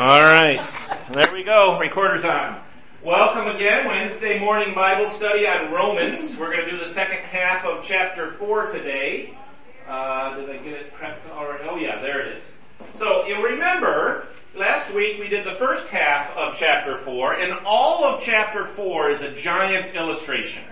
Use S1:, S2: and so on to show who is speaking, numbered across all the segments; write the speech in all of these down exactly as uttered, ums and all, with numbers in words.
S1: All right. There we go. Recorder's on. Welcome again. Wednesday morning Bible study on Romans. We're going to do the second half of chapter four today. Uh, did I get it prepped already? Oh yeah, there it is. So you'll remember, last week we did the first half of chapter four, and all of chapter four is a giant illustration.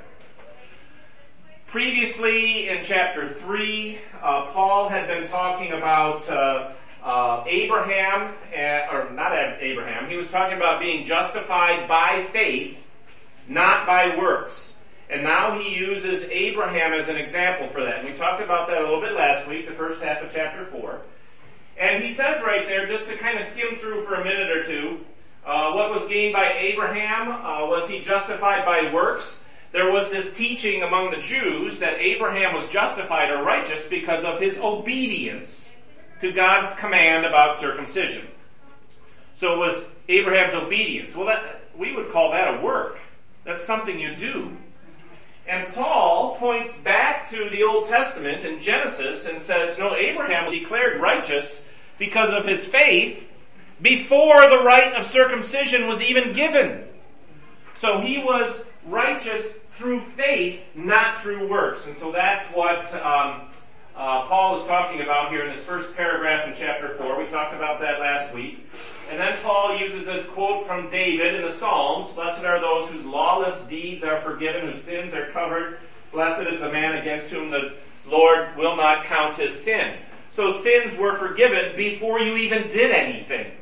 S1: Previously in chapter three, uh, Paul had been talking about uh, uh, Abraham, uh, or not Abraham, he was talking about being justified by faith, not by works. And now he uses Abraham as an example for that. And we talked about that a little bit last week, the first half of chapter four. And he says right there, just to kind of skim through for a minute or two, uh, what was gained by Abraham? Uh, was he justified by works? There was this teaching among the Jews that Abraham was justified or righteous because of his obedience to God's command about circumcision. So it was Abraham's obedience. Well, that we would call that a work. That's something you do. And Paul points back to the Old Testament in Genesis and says, no, Abraham was declared righteous because of his faith before the rite of circumcision was even given. So he was righteous through faith, not through works. And so that's what um, uh, Paul is talking about here in this first paragraph in chapter four. We talked about that last week. And then Paul uses this quote from David in the Psalms, "Blessed are those whose lawless deeds are forgiven, whose sins are covered. Blessed is the man against whom the Lord will not count his sin." So sins were forgiven before you even did anything.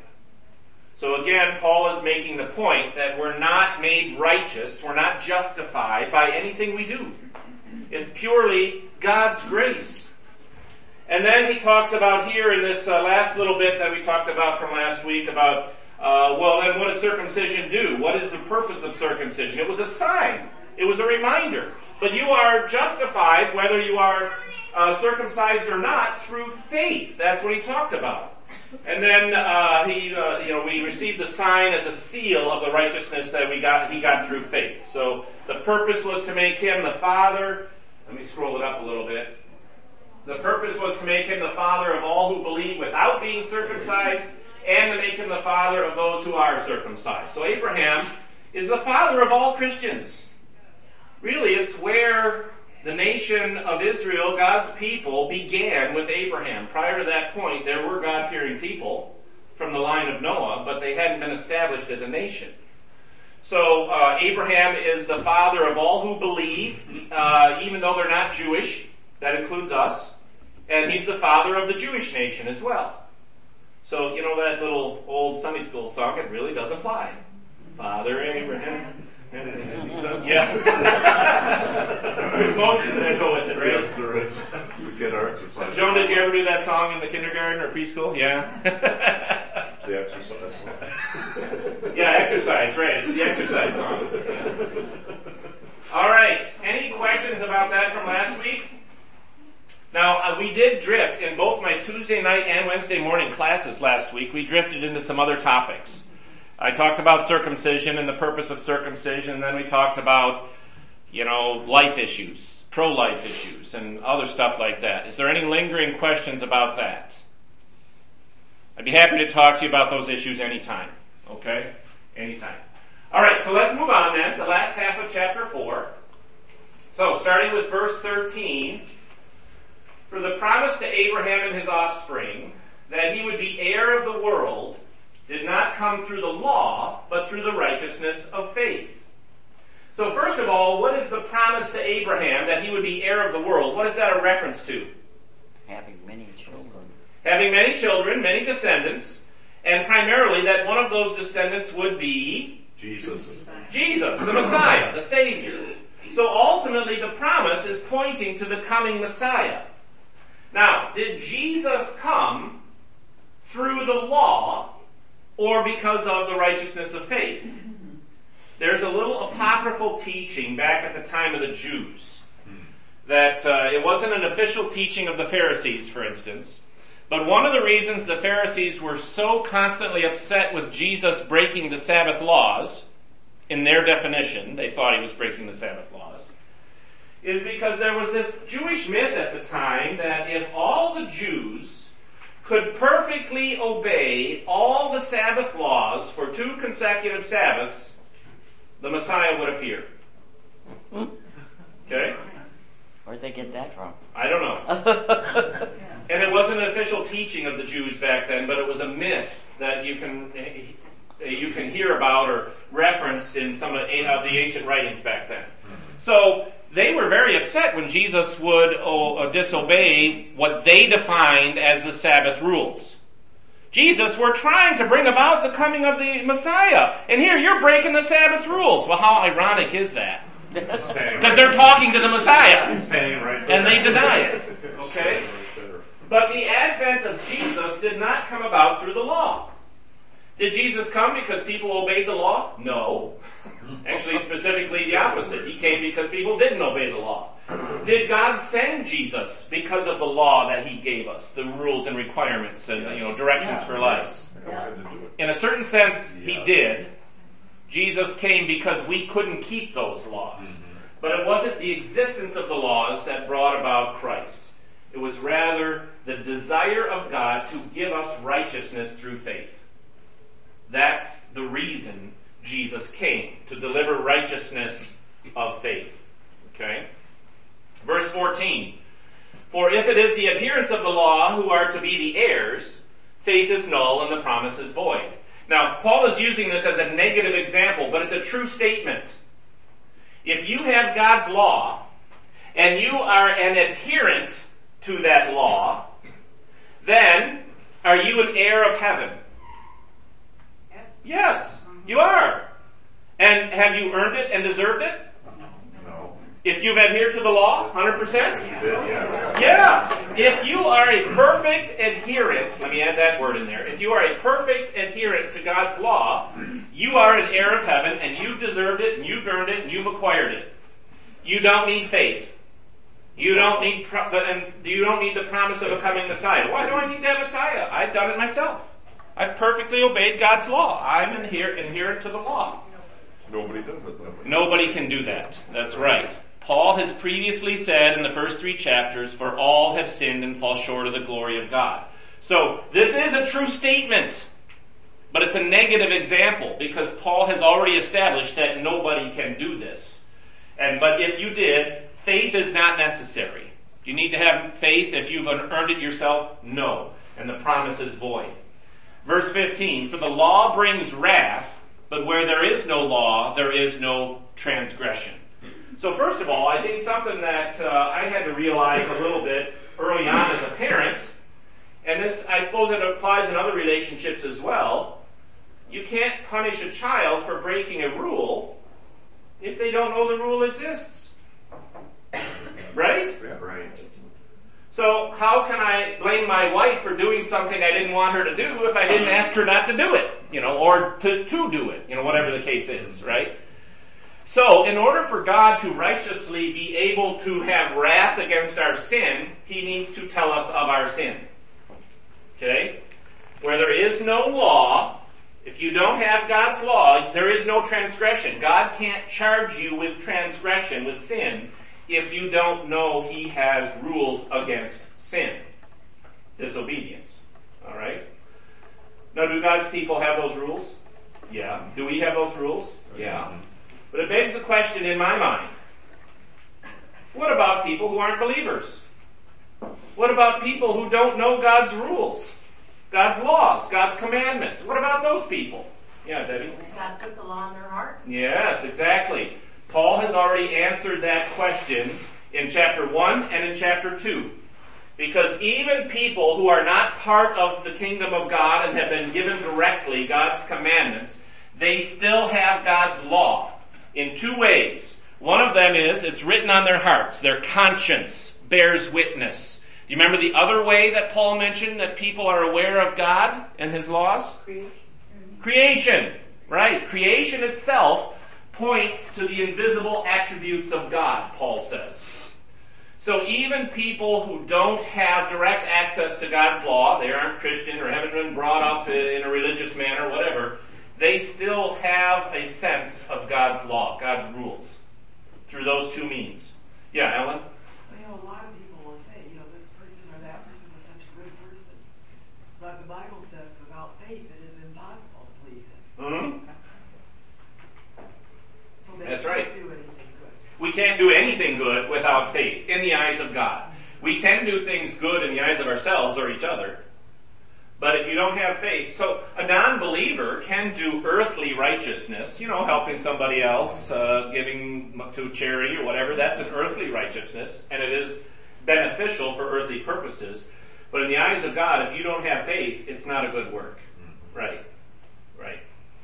S1: So again, Paul is making the point that we're not made righteous, we're not justified by anything we do. It's purely God's grace. And then he talks about here in this uh, last little bit that we talked about from last week about, uh, well then what does circumcision do? What is the purpose of circumcision? It was a sign. It was a reminder. But you are justified whether you are uh, circumcised or not through faith. That's what he talked about. And then uh, he, uh, you know, we received the sign as a seal of the righteousness that we got. He got through faith. So the purpose was to make him the father. Let me scroll it up a little bit. The purpose was to make him the father of all who believe without being circumcised, and to make him the father of those who are circumcised. So Abraham is the father of all Christians. Really, it's where the nation of Israel, God's people, began with Abraham. Prior to that point, there were God-fearing people from the line of Noah, but they hadn't been established as a nation. So uh, Abraham is the father of all who believe, uh, even though they're not Jewish. That includes us. And he's the father of the Jewish nation as well. So, you know that little old Sunday school song? It really does apply. Father Abraham. So, yeah. There's motions that go with it, right?
S2: Yes, there is. We get our exercise.
S1: Joan, did you ever do that song in the kindergarten or preschool? Yeah.
S2: The exercise song.
S1: Yeah, exercise, right. It's the exercise song. All right. Any questions about that from last week? Now, uh, we did drift in both my Tuesday night and Wednesday morning classes last week. We drifted into some other topics. I talked about circumcision and the purpose of circumcision, and then we talked about, you know, life issues, pro-life issues, and other stuff like that. Is there any lingering questions about that? I'd be happy to talk to you about those issues anytime. Okay? Anytime. All right, so let's move on then, the last half of chapter four. So, starting with verse thirteen, "For the promise to Abraham and his offspring, that he would be heir of the world, did not come through the law, but through the righteousness of faith." So first of all, what is the promise to Abraham that he would be heir of the world? What is that a reference to?
S3: Having many children.
S1: Having many children, many descendants, and primarily that one of those descendants would be
S2: Jesus.
S1: Jesus, the Messiah, the Savior. So ultimately the promise is pointing to the coming Messiah. Now, did Jesus come through the law or because of the righteousness of faith? There's a little apocryphal teaching back at the time of the Jews that uh, it wasn't an official teaching of the Pharisees, for instance, but one of the reasons the Pharisees were so constantly upset with Jesus breaking the Sabbath laws, in their definition, they thought he was breaking the Sabbath laws, is because there was this Jewish myth at the time that if all the Jews could perfectly obey all the Sabbath laws for two consecutive Sabbaths, the Messiah would appear. Okay?
S3: Where'd they get that from?
S1: I don't know. And it wasn't an official teaching of the Jews back then, but it was a myth that you can you can hear about or referenced in some of the ancient writings back then. So they were very upset when Jesus would oh, disobey what they defined as the Sabbath rules. Jesus, we're trying to bring about the coming of the Messiah, and here you're breaking the Sabbath rules. Well, how ironic is that? Because they're talking to the Messiah, and they deny it. Okay? But the advent of Jesus did not come about through the law. Did Jesus come because people obeyed the law? No. Actually, specifically the opposite. He came because people didn't obey the law. Did God send Jesus because of the law that He gave us, the rules and requirements and you know directions for life? In a certain sense, He did. Jesus came because we couldn't keep those laws. But it wasn't the existence of the laws that brought about Christ. It was rather the desire of God to give us righteousness through faith. That's the reason Jesus came, to deliver righteousness of faith. Okay? Verse fourteen. For if it is the adherents of the law who are to be the heirs, faith is null and the promise is void. Now, Paul is using this as a negative example, but it's a true statement. If you have God's law, and you are an adherent to that law, then are you an heir of heaven?
S4: Yes.
S1: Yes, you are. And have you earned it and deserved it?
S2: No.
S1: If you've adhered to the law, one hundred percent?
S2: You did, yes.
S1: Yeah. If you are a perfect adherent, let me add that word in there. If you are a perfect adherent to God's law, you are an heir of heaven, and you've deserved it, and you've earned it, and you've acquired it. You don't need faith. You don't need pro- and you don't need the promise of a coming Messiah. Why do I need that Messiah? I've done it myself. I've perfectly obeyed God's law. I'm adher- adherent to the law.
S2: Nobody does it though.
S1: Nobody can do that. That's right. Paul has previously said in the first three chapters, for all have sinned and fall short of the glory of God. So this is a true statement, but it's a negative example because Paul has already established that nobody can do this. And but if you did, faith is not necessary. Do you need to have faith if you've earned it yourself? No. And the promise is void. Verse fifteen, for the law brings wrath, but where there is no law, there is no transgression. So first of all, I think something that uh, I had to realize a little bit early on as a parent, and this, I suppose it applies in other relationships as well, you can't punish a child for breaking a rule if they don't know the rule exists. Right?
S2: Yeah, right.
S1: So how can I blame my wife for doing something I didn't want her to do if I didn't ask her not to do it, you know, or to, to do it, you know, whatever the case is, right? So, in order for God to righteously be able to have wrath against our sin, He needs to tell us of our sin. Okay? Where there is no law, if you don't have God's law, there is no transgression. God can't charge you with transgression, with sin, if you don't know He has rules against sin. Disobedience. Alright? Now, do God's people have those rules? Yeah. Do we have those rules? Yeah. But it begs the question in my mind, what about people who aren't believers? What about people who don't know God's rules, God's laws, God's commandments? What about those people? Yeah, Debbie?
S4: God put the law in their hearts.
S1: Yes, exactly. Paul has already answered that question in chapter one and in chapter two. Because even people who are not part of the kingdom of God and have been given directly God's commandments, they still have God's law. In two ways. One of them is, it's written on their hearts. Their conscience bears witness. Do you remember the other way that Paul mentioned that people are aware of God and His laws?
S4: Creation.
S1: Creation. Right. Creation itself points to the invisible attributes of God, Paul says. So even people who don't have direct access to God's law, they aren't Christian or haven't been brought up in a religious manner, whatever, they still have a sense of God's law, God's rules, through those two means. Yeah, Ellen?
S5: You know, a lot of people will say, you know, this person or that person was such a good person. But the Bible says without faith it is impossible to please Him.
S1: Mm-hmm.
S5: So they
S1: That's
S5: can't
S1: right.
S5: do anything good.
S1: We can't do anything good without faith in the eyes of God. We can do things good in the eyes of ourselves or each other. But if you don't have faith, so a non-believer can do earthly righteousness, you know, helping somebody else, uh, giving to charity or whatever, that's an earthly righteousness, and it is beneficial for earthly purposes. But in the eyes of God, if you don't have faith, it's not a good work. Right. Right.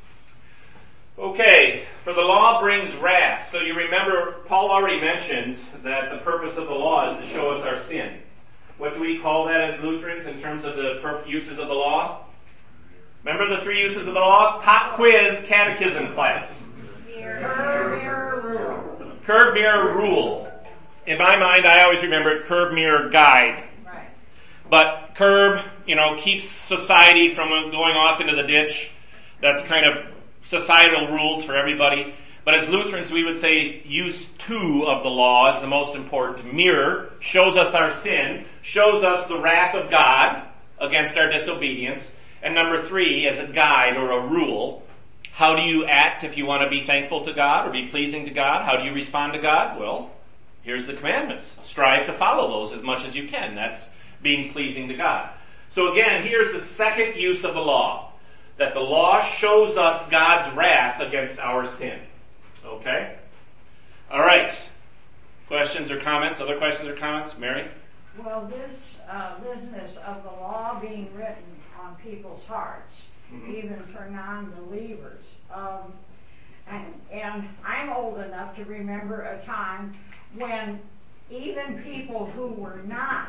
S1: Okay, for the law brings wrath. So you remember, Paul already mentioned that the purpose of the law is to show us our sin. What do we call that as Lutherans in terms of the pur- uses of the law? Remember the three uses of the law? Pop quiz catechism class.
S4: Curb, mirror, rule.
S1: Curb, mirror, rule. In my mind, I always remember curb, mirror, guide.
S4: Right.
S1: But curb, you know, keeps society from going off into the ditch. That's kind of societal rules for everybody. But as Lutherans, we would say use two of the law is the most important. Mirror shows us our sin, shows us the wrath of God against our disobedience. And number three, as a guide or a rule, how do you act if you want to be thankful to God or be pleasing to God? How do you respond to God? Well, here's the commandments. Strive to follow those as much as you can. That's being pleasing to God. So again, here's the second use of the law. That the law shows us God's wrath against our sin. Okay? Alright. Questions or comments? Other questions or comments? Mary?
S6: Well, this uh, business of the law being written on people's hearts, mm-hmm. even for non-believers, um, and, and I'm old enough to remember a time when even people who were not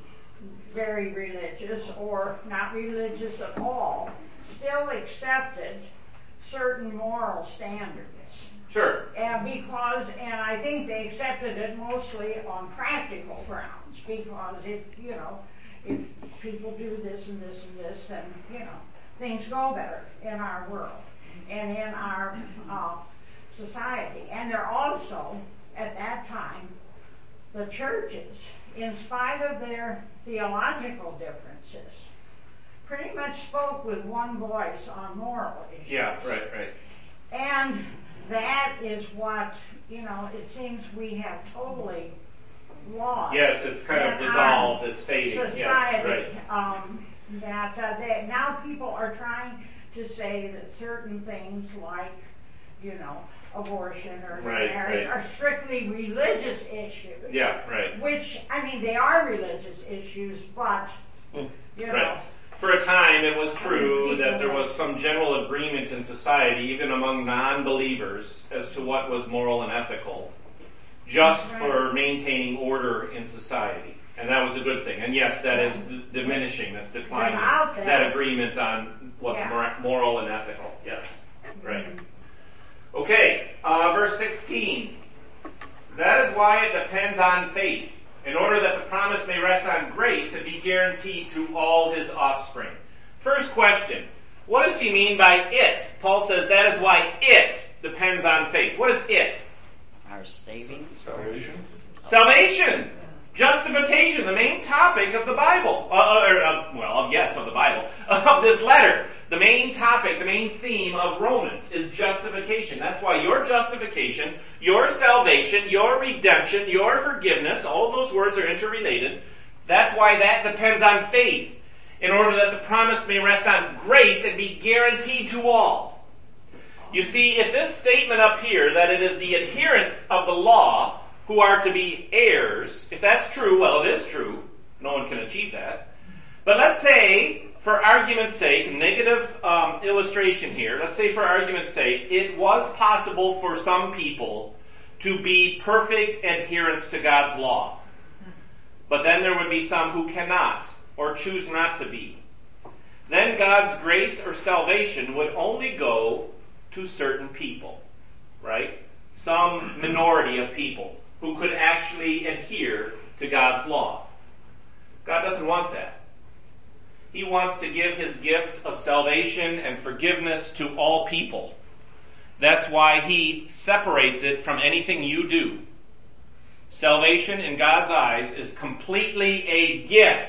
S6: very religious or not religious at all still accepted certain moral standards.
S1: Sure.
S6: And because, and I think they accepted it mostly on practical grounds, because if, you know, if people do this and this and this, then, you know, things go better in our world and in our uh, society. And they're also, at that time, the churches, in spite of their theological differences, pretty much spoke with one voice on moral issues.
S1: Yeah, right, right.
S6: And that is what, you know, it seems we have totally lost.
S1: Yes, it's kind of dissolved, it's fading.
S6: Society,
S1: yes, right.
S6: um, that uh, they, now people are trying to say that certain things like, you know, abortion or
S1: right,
S6: marriage
S1: right.
S6: are strictly religious issues.
S1: Yeah, right.
S6: Which, I mean, they are religious issues, but, you know.
S1: Right. For a time, it was true that there was some general agreement in society, even among non-believers, as to what was moral and ethical, just right. for maintaining order in society. And that was a good thing. And yes, that is d- diminishing, that's declining, that agreement on what's
S6: yeah.
S1: mor- moral and ethical. Yes, right. Okay, uh, verse sixteen. That is why it depends on faith, in order that the promise may rest on grace and be guaranteed to all his offspring. First question, what does he mean by it? Paul says that is why it depends on faith. What is it?
S3: Our saving.
S2: Salvation.
S1: Salvation. Justification, the main topic of the Bible. Uh, or of, well, of, yes, of the Bible. Of this letter. The main topic, the main theme of Romans is justification. That's why your justification, your salvation, your redemption, your forgiveness, all of those words are interrelated. That's why that depends on faith, in order that the promise may rest on grace and be guaranteed to all. You see, if this statement up here, that it is the adherents of the law who are to be heirs, if that's true, well, it is true. No one can achieve that. But let's say, for argument's sake, negative um, illustration here, let's say for argument's sake, it was possible for some people to be perfect adherents to God's law. But then there would be some who cannot, or choose not to be. Then God's grace or salvation would only go to certain people, right? Some minority of people who could actually adhere to God's law. God doesn't want that. He wants to give his gift of salvation and forgiveness to all people. That's why he separates it from anything you do. Salvation in God's eyes is completely a gift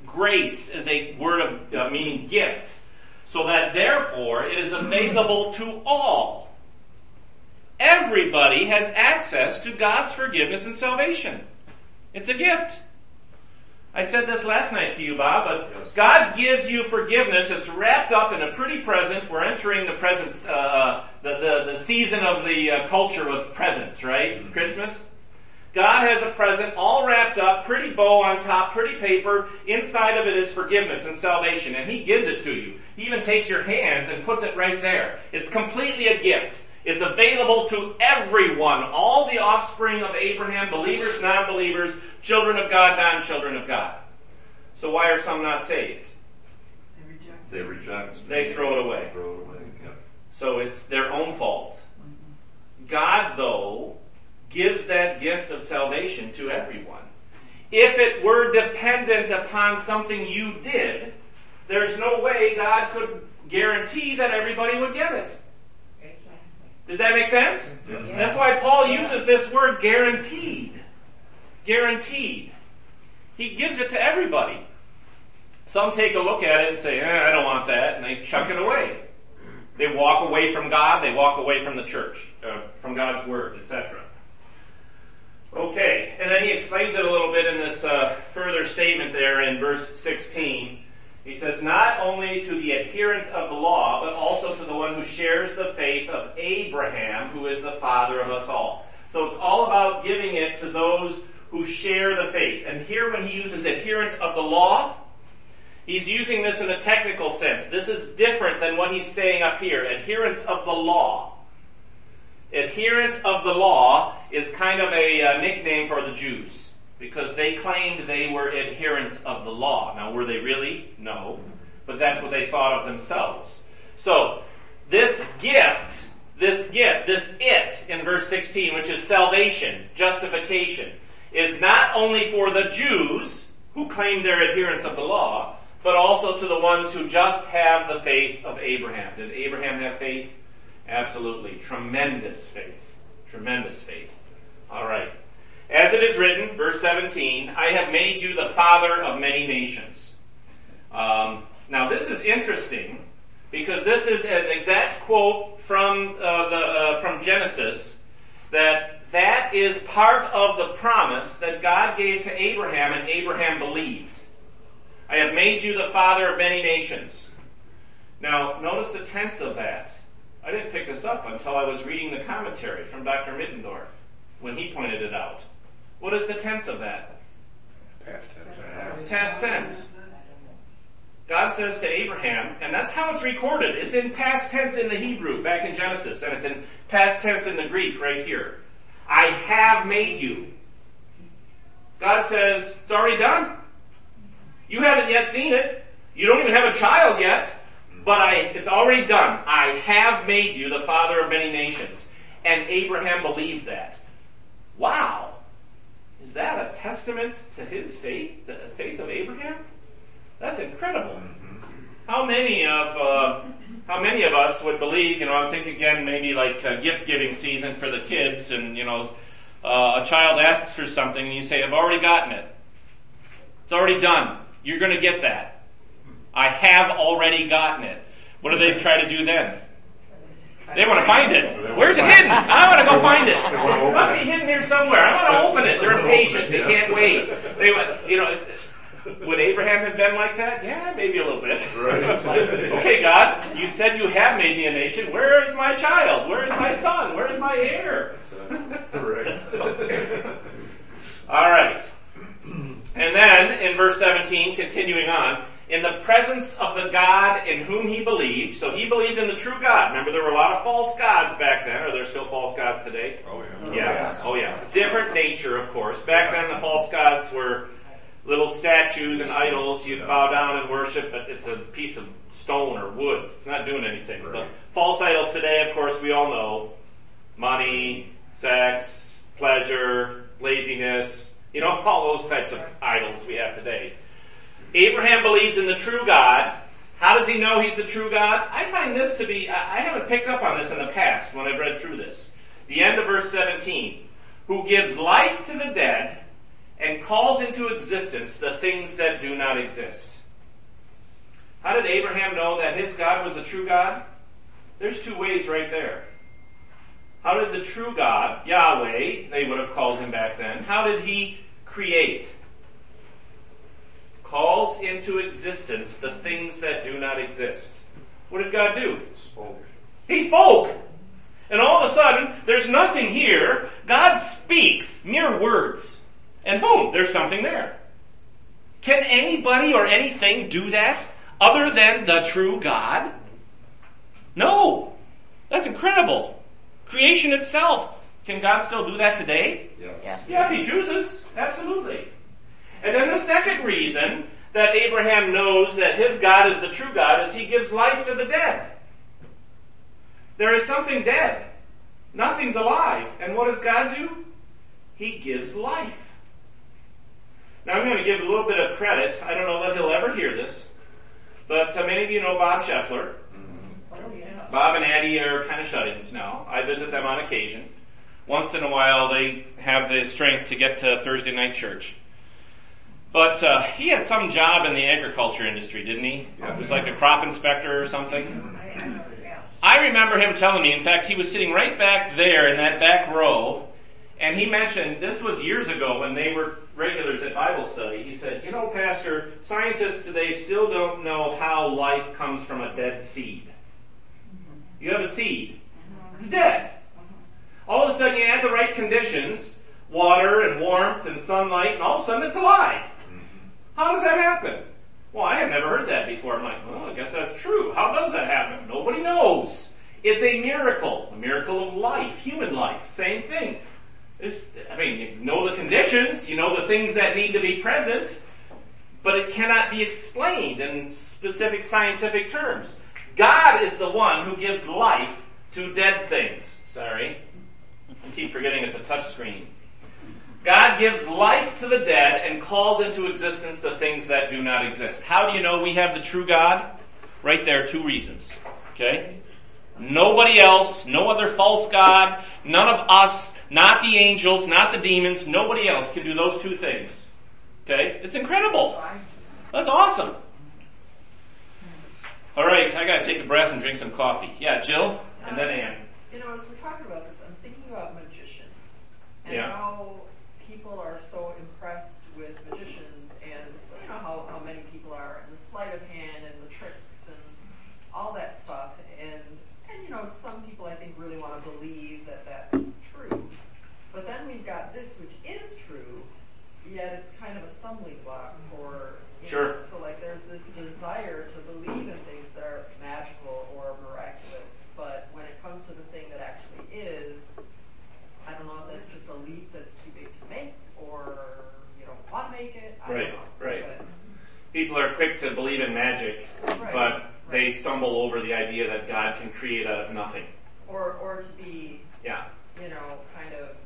S1: grace is a word of uh, meaning gift. So that therefore it is available to all. Everybody has access to God's forgiveness and salvation. It's a gift. I said this last night to you, Bob, but
S2: Yes.
S1: God gives you forgiveness. It's wrapped up in a pretty present. We're entering the presents, uh, the, the, the season of the uh, culture of presents, right? Mm-hmm. Christmas. God has a present all wrapped up, pretty bow on top, pretty paper. Inside of it is forgiveness and salvation, and He gives it to you. He even takes your hands and puts it right there. It's completely a gift. It's available to everyone, all the offspring of Abraham, believers, non-believers, children of God, non-children of God. So why are some not saved?
S5: They reject.
S2: They reject.
S1: They throw it away.
S2: Throw it away. Yeah.
S1: So it's their own fault. God, though, gives that gift of salvation to everyone. If it were dependent upon something you did, there's no way God could guarantee that everybody would get it. Does that make sense?
S2: Yeah.
S1: That's why Paul uses this word guaranteed. Guaranteed. He gives it to everybody. Some take a look at it and say, eh, I don't want that, and they chuck it away. They walk away from God, they walk away from the church, uh, from God's Word, et cetera. Okay, and then he explains it a little bit in this uh, further statement there in verse sixteen. He says, not only to the adherent of the law, but also to the one who shares the faith of Abraham, who is the father of us all. So it's all about giving it to those who share the faith. And here when he uses adherent of the law, he's using this in a technical sense. This is different than what he's saying up here. Adherents of the law. Adherent of the law is kind of a uh, nickname for the Jews, because they claimed they were adherents of the law. Now, were they really? No. But that's what they thought of themselves. So, this gift, this gift, this it in verse sixteen, which is salvation, justification, is not only for the Jews who claim they're adherents of the law, but also to the ones who just have the faith of Abraham. Did Abraham have faith? Absolutely. Tremendous faith. Tremendous faith. All right. As it is written, verse seventeen, I have made you the father of many nations. Um, now this is interesting because this is an exact quote from uh, the uh, from Genesis that that is part of the promise that God gave to Abraham, and Abraham believed. I have made you the father of many nations. Now notice the tense of that. I didn't pick this up until I was reading the commentary from Doctor Mittendorf when he pointed it out. What is the tense of that?
S2: Past tense.
S1: Past tense. God says to Abraham, and that's how it's recorded. It's in past tense in the Hebrew, back in Genesis, and it's in past tense in the Greek right here. I have made you. God says, it's already done. You haven't yet seen it. You don't even have a child yet. But I, it's already done. I have made you the father of many nations. And Abraham believed that. Wow. Is that a testament to his faith? The faith of Abraham? That's incredible. How many of, uh, how many of us would believe, you know, I'm thinking again maybe like a gift giving season for the kids, and you know, uh, a child asks for something and you say, I've already gotten it. It's already done. You're going to get that. I have already gotten it. What do they try to do then? They want to find it. Where's it hidden? I want to go find it. It must be hidden here somewhere. I want to open it. They're impatient. They can't wait. They, you know, would Abraham have been like that? Yeah, maybe a little bit.
S2: Right.
S1: Okay, God, you said you have made me a nation. Where is my child? Where is my son? Where is my heir?
S2: Right.
S1: Okay. All right. And then in verse seventeen, continuing on, in the presence of the God in whom he believed. So he believed in the true God. Remember, there were a lot of false gods back then. Are there still false gods today?
S2: Oh yeah.
S1: Yeah. Oh yeah. Different nature, of course. Back then, the false gods were little statues and idols you'd bow down and worship, but it's a piece of stone or wood. It's not doing anything.
S2: Right.
S1: The false idols today, of course, we all know. Money, sex, pleasure, laziness. You know, all those types of idols we have today. Abraham believes in the true God. How does he know he's the true God? I find this to be, I haven't picked up on this in the past when I've read through this. The end of verse seventeen. Who gives life to the dead and calls into existence the things that do not exist. How did Abraham know that his God was the true God? There's two ways right there. How did the true God, Yahweh, they would have called him back then, how did he create? Calls into existence the things that do not exist. What did God do?
S2: Spoke.
S1: He spoke. And all of a sudden, there's nothing here. God speaks, mere words. And boom, there's something there. Can anybody or anything do that other than the true God? No. That's incredible. Creation itself. Can God still do that today?
S2: Yes.
S3: Yes.
S1: Yeah, if he chooses. Absolutely. And then the second reason that Abraham knows that his God is the true God is he gives life to the dead. There is something dead. Nothing's alive. And what does God do? He gives life. Now I'm going to give a little bit of credit. I don't know that he'll ever hear this. But uh, many of you know Bob Scheffler.
S6: Oh, yeah.
S1: Bob and Addie are kind of shut-ins now. I visit them on occasion. Once in a while they have the strength to get to Thursday night church. But uh, he had some job in the agriculture industry, didn't he?
S2: Yes.
S1: He was like a crop inspector or something.
S6: I, I know, yeah.
S1: I remember him telling me, in fact, he was sitting right back there in that back row, and he mentioned, this was years ago when they were regulars at Bible study, he said, you know, Pastor, scientists today still don't know how life comes from a dead seed. You have a seed. It's dead. All of a sudden you add the right conditions, water and warmth and sunlight, and all of a sudden it's alive. How does that happen? Well, I had never heard that before. I'm like, well, I guess that's true. How does that happen? Nobody knows. It's a miracle. A miracle of life, human life. Same thing. It's, I mean, you know the conditions, you know the things that need to be present, but it cannot be explained in specific scientific terms. God is the one who gives life to dead things. Sorry. I keep forgetting it's a touch screen. God gives life to the dead and calls into existence the things that do not exist. How do you know we have the true God? Right there, two reasons. Okay? Nobody else, no other false God, none of us, not the angels, not the demons, nobody else can do those two things. Okay? It's incredible. That's awesome. Alright, I gotta take a breath and drink some coffee. Yeah, Jill, and then Ann.
S5: You know, as we're talking about this, I'm thinking about magicians and
S1: Yeah.
S5: how people are so impressed with magicians, and so, you know how, how many people are, and the sleight of hand and the tricks and all that stuff. And and you know, some people I think really want to believe that that's true. But then we've got this, which is true, yet it's kind of a stumbling block for. You
S1: Sure.
S5: know, so like there's this desire to believe in things that are magical or miraculous, but when it comes to the thing that actually is, I don't know if that's just a leap that's too big to make, or you don't want to make it. I
S1: Right,
S5: don't know.
S1: right.
S5: But,
S1: People are quick to believe in magic,
S5: Right,
S1: but they
S5: right.
S1: stumble over the idea that God can create out of nothing.
S5: or or to be,
S1: Yeah.
S5: you know, kind of,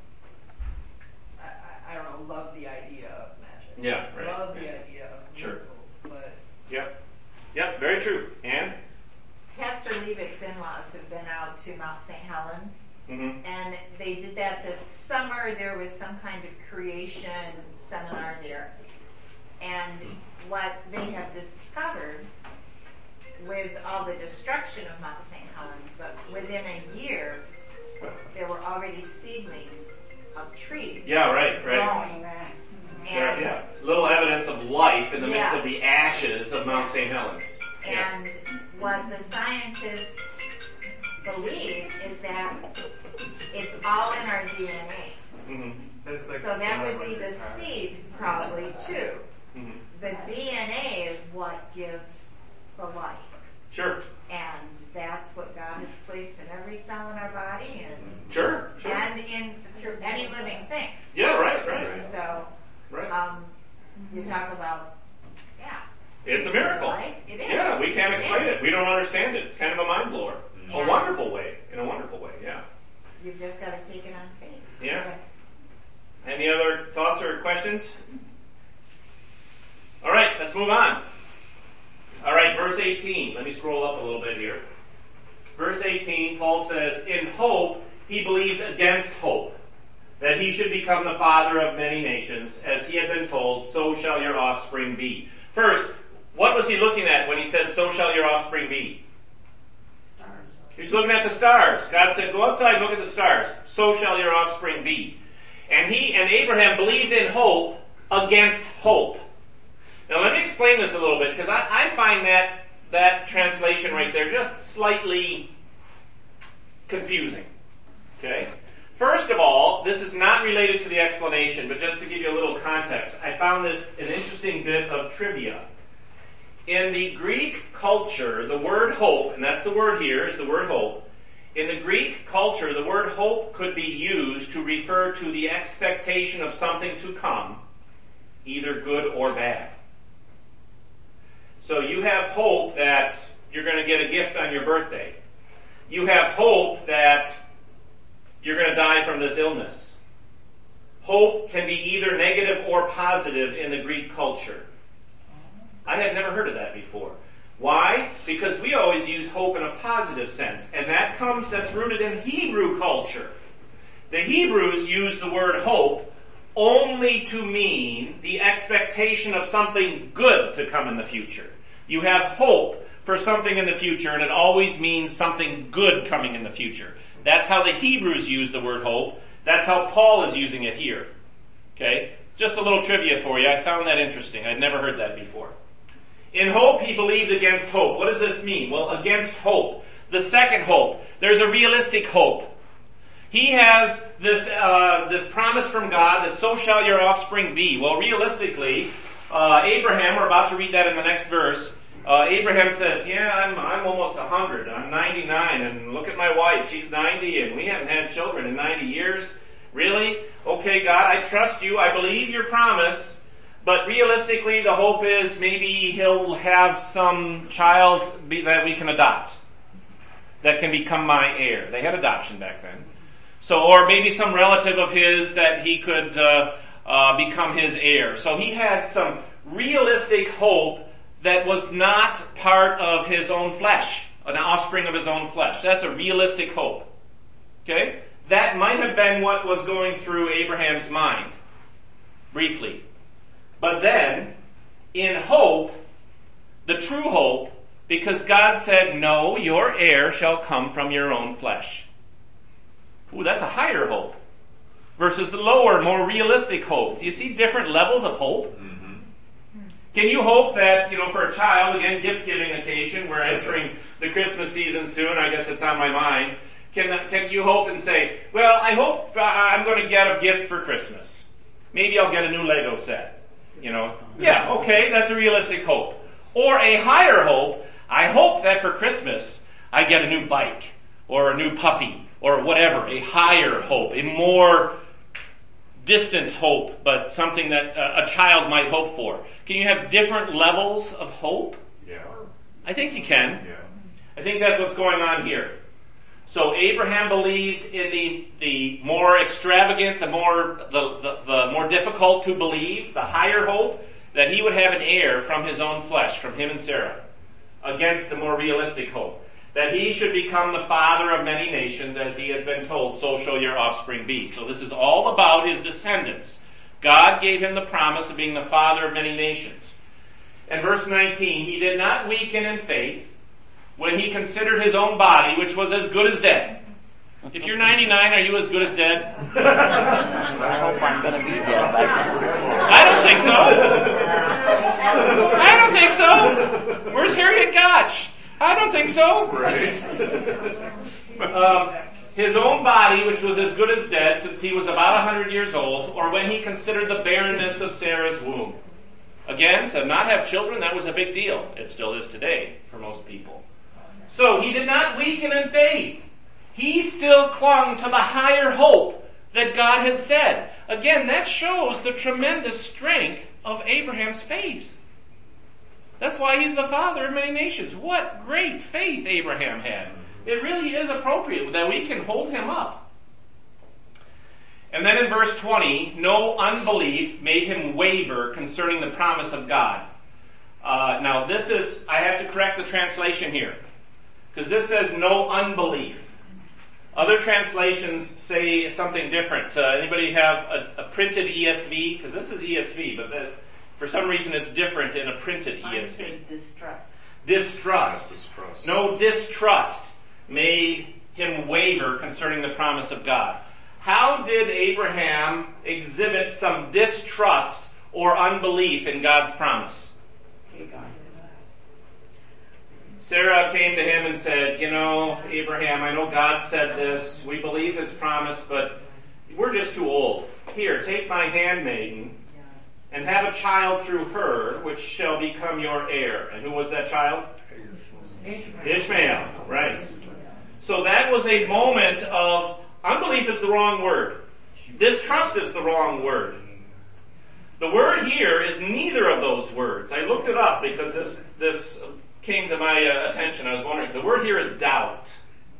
S5: I, I, I don't know, love the idea of magic.
S1: Yeah, right.
S5: Love the
S1: Yeah.
S5: idea of
S1: Sure.
S5: miracles, but
S1: Yep. Yep, very true. And?
S4: Pastor Levick's in-laws have been out to Mount Saint Helens,
S1: Mm-hmm.
S4: and they did that this summer. There was some kind of creation seminar there. And what they have discovered with all the destruction of Mount Saint Helens, but within a year, there were already seedlings of trees
S1: Yeah, right, right.
S6: Growing that.
S1: Yeah,
S4: And,
S1: yeah. Little evidence of life in the midst
S4: Yeah.
S1: of the ashes of Mount Saint Helens. Yeah.
S4: and what the scientists believe is that it's all in our D N A.
S1: Mm-hmm.
S4: So that would be the seed probably too.
S1: Mm-hmm.
S4: The D N A is what gives the life.
S1: Sure.
S4: And that's what God has placed in every cell in our body and,
S1: Sure, sure.
S4: and in through any living thing.
S1: Yeah, right, right.
S4: So,
S1: Right.
S4: um, you talk about, yeah.
S1: It's a miracle.
S4: Life, it is.
S1: Yeah, we can't
S4: It
S1: explain
S4: is.
S1: it. We don't understand it. It's kind of a mind blower. A
S4: Yeah.
S1: wonderful way. In a wonderful way, yeah.
S4: You've just got to take it on faith.
S1: Yeah.
S4: Yes.
S1: Any other thoughts or questions? All right, let's move on. All right, verse eighteen. Let me scroll up a little bit here. Verse eighteen, Paul says, in hope he believed against hope. that he should become the father of many nations, as he had been told, so shall your offspring be. First, what was he looking at when he said, so shall your offspring be?
S6: Stars.
S1: He's looking at the stars. God said, go outside and look at the stars. So shall your offspring be. And he and Abraham believed in hope against hope. Now let me explain this a little bit, because I, I find that, that translation right there just slightly confusing. Okay? First of all, this is not related to the explanation, but just to give you a little context, I found this an interesting bit of trivia. In the Greek culture, the word hope, and that's the word here, is the word hope. In the Greek culture, the word hope could be used to refer to the expectation of something to come, either good or bad. So you have hope that you're going to get a gift on your birthday. You have hope that you're going to die from this illness. Hope can be either negative or positive in the Greek culture. I had never heard of that before. Why? Because we always use hope in a positive sense, and that comes, that's rooted in Hebrew culture. The Hebrews use the word hope only to mean the expectation of something good to come in the future. You have hope for something in the future, and it always means something good coming in the future. That's how the Hebrews use the word hope. That's how Paul is using it here. Okay? Just a little trivia for you. I found that interesting. I'd never heard that before. In hope, he believed against hope. What does this mean? Well, against hope. The second hope. There's a realistic hope. He has this uh, this promise from God that so shall your offspring be. Well, realistically, uh, Abraham, we're about to read that in the next verse, uh, Abraham says, yeah, I'm I'm almost one hundred. I'm ninety-nine, and look at my wife. She's ninety, and we haven't had children in ninety years. Really? Okay, God, I trust you. I believe your promise. But realistically, the hope is maybe he'll have some child be, that we can adopt, that can become my heir. They had adoption back then. So, or maybe some relative of his that he could uh, uh, become his heir. So he had some realistic hope that was not part of his own flesh, an offspring of his own flesh. That's a realistic hope. Okay? That might have been what was going through Abraham's mind, briefly. But then, in hope, the true hope, because God said, no, your heir shall come from your own flesh. Ooh, that's a higher hope. Versus the lower, more realistic hope. Do you see different levels of hope? Mm-hmm. Can you hope that, you know, for a child, again, gift-giving occasion, we're entering the Christmas season soon, I guess it's on my mind. Can, can you hope and say, well, I hope uh, I'm going to get a gift for Christmas. Maybe I'll get a new Lego set. You know, yeah, okay, that's a realistic hope. Or a higher hope, I hope that for Christmas I get a new bike, or a new puppy, or whatever, a higher hope, a more distant hope, but something that a, a child might hope for. Can you have different levels of hope?
S2: Yeah.
S1: I think you can.
S2: Yeah.
S1: I think that's what's going on here. So Abraham believed in the, the more extravagant, the more the, the, the more difficult to believe, the higher hope, that he would have an heir from his own flesh, from him and Sarah, against the more realistic hope, that he should become the father of many nations, as he has been told, so shall your offspring be. So this is all about his descendants. God gave him the promise of being the father of many nations. And verse nineteen, he did not weaken in faith when he considered his own body, which was as good as dead. If you're ninety-nine, are you as good as dead?
S3: I hope I'm going to be dead by then.
S1: I don't think so. I don't think so. Where's Harriet Gotch? I don't think so.
S2: Right.
S1: um, his own body, which was as good as dead since he was about one hundred years old, or when he considered the barrenness of Sarah's womb. Again, to not have children, that was a big deal. It still is today for most people. So he did not weaken in faith. He still clung to the higher hope that God had said. Again, that shows the tremendous strength of Abraham's faith. That's why he's the father of many nations. What great faith Abraham had. It really is appropriate that we can hold him up. And then in verse twenty, no unbelief made him waver concerning the promise of God. Uh, now this is, I have to correct the translation here. Because this says no unbelief. Other translations say something different. Uh, anybody have a, a printed E S V? Because this is E S V, but the, for some reason it's different in a printed
S3: Mine
S1: E S V.
S3: says distrust.
S1: Distrust.
S2: Distrust.
S1: No distrust made him waver concerning the promise of God. How did Abraham exhibit some distrust or unbelief in God's promise? Sarah came to him and said, you know, Abraham, I know God said this. We believe his promise, but we're just too old. Here, take my handmaiden and have a child through her, which shall become your heir. And who was that child? Ishmael, right. So that was a moment of, unbelief is the wrong word. Distrust is the wrong word. The word here is neither of those words. I looked it up because this, this came to my uh, attention. I was wondering. The word here is doubt.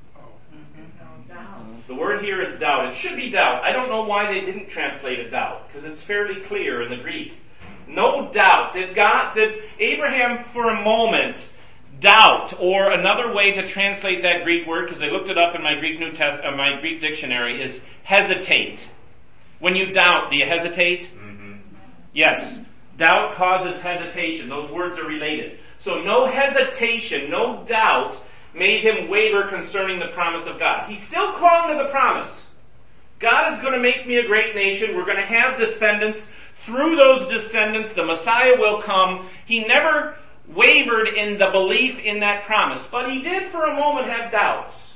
S1: The word here is doubt. It should be doubt. I don't know why they didn't translate it doubt, because it's fairly clear in the Greek. No doubt. Did God, did Abraham for a moment doubt, or another way to translate that Greek word, because I looked it up in my Greek New Test, uh, my Greek dictionary, is hesitate. When you doubt, do you hesitate? Mm-hmm. Yes. Doubt causes hesitation. Those words are related. So no hesitation, no doubt made him waver concerning the promise of God. He still clung to the promise. God is going to make me a great nation. We're going to have descendants. Through those descendants, the Messiah will come. He never wavered in the belief in that promise, but he did for a moment have doubts.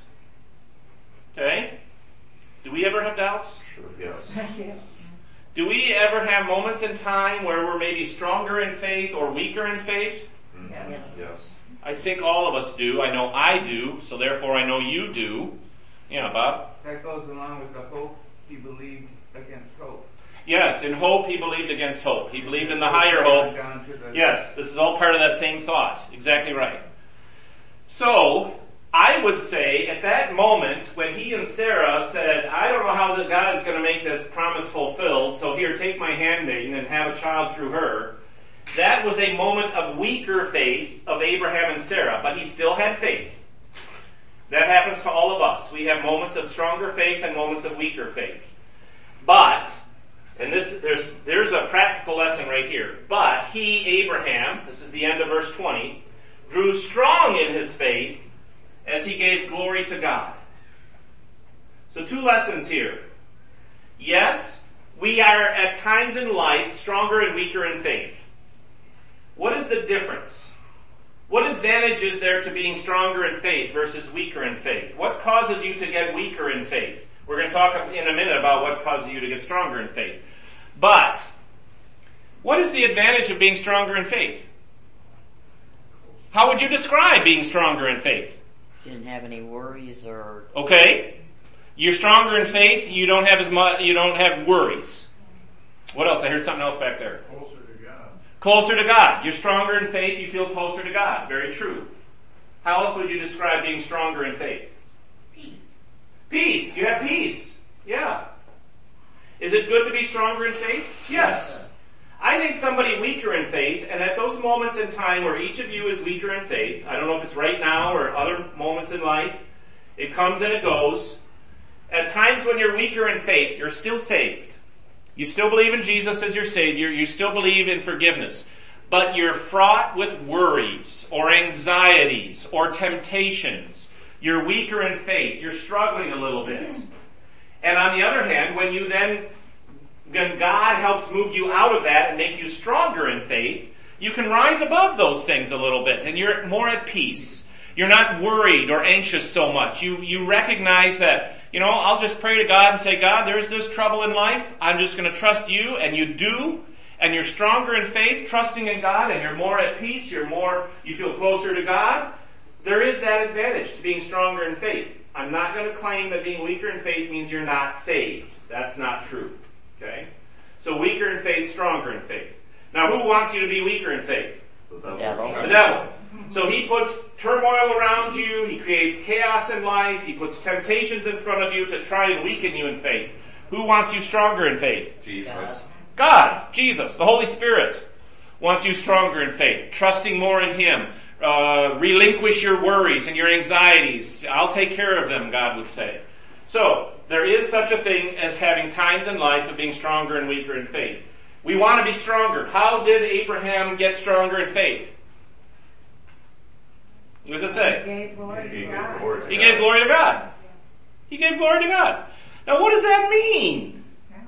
S1: Okay? Do we ever have doubts?
S2: Sure, yes.
S1: Do we ever have moments in time where we're maybe stronger in faith or weaker in faith?
S2: Mm-hmm.
S3: Yes.
S2: Yes.
S1: I think all of us do. I know I do, so therefore I know you do. Yeah, Bob?
S7: That goes along with the hope he believed against hope.
S1: Yes, in hope he believed against hope. He believed in the higher hope.
S7: Down to the
S1: Yes, this is all part of that same thought. Exactly right. So, I would say at that moment when he and Sarah said, I don't know how that God is going to make this promise fulfilled, so here, take my handmaiden and have a child through her. That was a moment of weaker faith of Abraham and Sarah, but he still had faith. That happens to all of us. We have moments of stronger faith and moments of weaker faith. But, and this, there's, there's a practical lesson right here. But he, Abraham, this is the end of verse twenty, grew strong in his faith as he gave glory to God. So two lessons here. Yes, we are at times in life stronger and weaker in faith. What is the difference? What advantage is there to being stronger in faith versus weaker in faith? What causes you to get weaker in faith? We're going to talk in a minute about what causes you to get stronger in faith. But, what is the advantage of being stronger in faith? How would you describe being stronger in faith?
S3: Didn't have any worries or...
S1: Okay. You're stronger in faith, you don't have as much, you don't have worries. What else? I heard something else back there.
S2: Closer to God.
S1: Closer to God. You're stronger in faith, you feel closer to God. Very true. How else would you describe being stronger in faith?
S4: Peace.
S1: Peace. You have peace. Yeah. Is it good to be stronger in faith? Yes. I think somebody weaker in faith, and at those moments in time where each of you is weaker in faith, I don't know if it's right now or other moments in life, it comes and it goes. At times when you're weaker in faith, you're still saved. You still believe in Jesus as your Savior. You still believe in forgiveness. But you're fraught with worries or anxieties or temptations. You're weaker in faith. You're struggling a little bit. And on the other hand, when you then, when God helps move you out of that and make you stronger in faith, you can rise above those things a little bit and you're more at peace. You're not worried or anxious so much. You, you recognize that, you know, I'll just pray to God and say, God, there's this trouble in life. I'm just going to trust you, and you do. And you're stronger in faith, trusting in God, and you're more at peace. You're more, you feel closer to God. There is that advantage to being stronger in faith. I'm not going to claim that being weaker in faith means you're not saved. That's not true. Okay? So weaker in faith, stronger in faith. Now who wants you to be weaker in faith?
S2: The devil.
S3: Devil.
S1: The devil. So he puts turmoil around you, he creates chaos in life, he puts temptations in front of you to try and weaken you in faith. Who wants you stronger in faith?
S2: Jesus.
S1: God, Jesus, the Holy Spirit wants you stronger in faith, trusting more in Him. Uh, relinquish your worries and your anxieties. I'll take care of them, God would say. So, there is such a thing as having times in life of being stronger and weaker in faith. We want to be stronger. How did Abraham get stronger in faith? What does it say?
S6: He gave glory
S2: He
S6: to
S2: gave
S6: God.
S2: glory to
S1: He
S2: God.
S1: gave glory to God. He gave glory to God. Now what does that mean?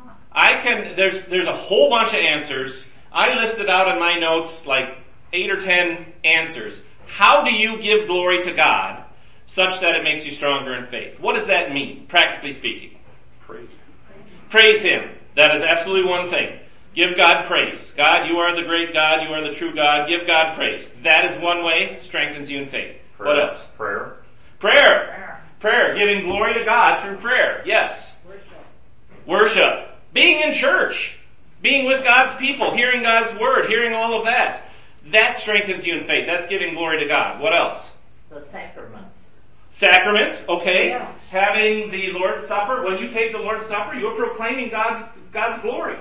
S1: I can, there's, there's a whole bunch of answers. I listed out in my notes like eight or ten answers. How do you give glory to God such that it makes you stronger in faith? What does that mean, practically speaking?
S2: Praise.
S1: Praise Him. That is absolutely one thing. Give God praise. God, you are the great God. You are the true God. Give God praise. That is one way, strengthens you in faith.
S2: Prayer.
S1: What else?
S2: Prayer.
S1: Prayer. Prayer. Giving glory to God through prayer. Yes.
S6: Worship.
S1: Worship. Being in church. Being with God's people. Hearing God's word. Hearing all of that. That strengthens you in faith. That's giving glory to God. What else?
S3: The sacraments.
S1: Sacraments. Okay.
S6: Yes.
S1: Having the Lord's Supper. When you take the Lord's Supper, you're proclaiming God's, God's glory.